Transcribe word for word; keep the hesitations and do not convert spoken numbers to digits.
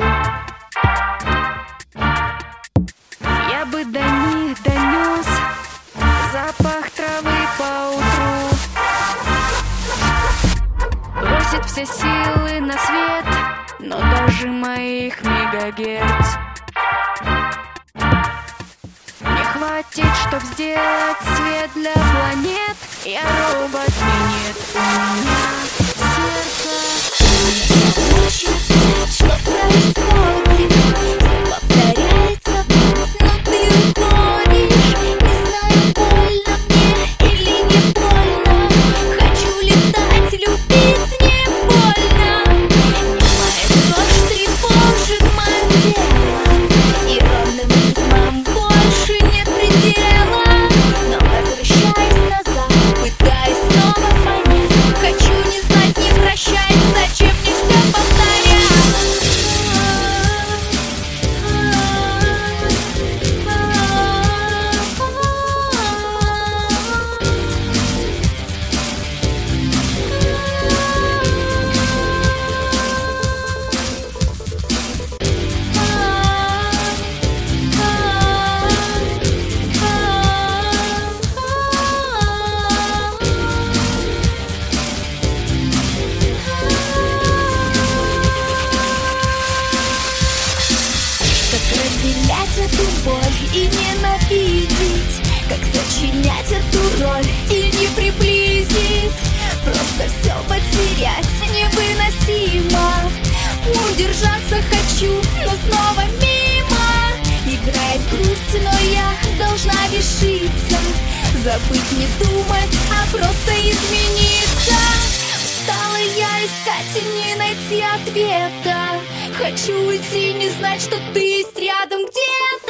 Я бы до них донес запах травы поутру, бросить все силы на свет, но даже моих мегагерц не хватит, чтоб сделать свет для планет. Я робот, минет у меня сердце. Что происходит? Все повторяется вновь, но ты уходишь. Не знаю, больно мне или не больно. Хочу летать, любить не больно. Немая дрожь тревожит мое тело, и ровным ритмом больше нет предела. Но возвращаясь назад, пытаясь снова понять, хочу не знать, не прощать, зачем мне все повторять. Как разделять эту боль и ненавидеть, как сочинять эту роль и не приблизить. Просто все потерять невыносимо. Удержаться хочу, но снова мимо. Играет грусть, но я должна решиться. Забыть, не думать, а просто измениться. Устала я искать и не найти ответа. Хочу уйти, не знать, что ты есть рядом где-то.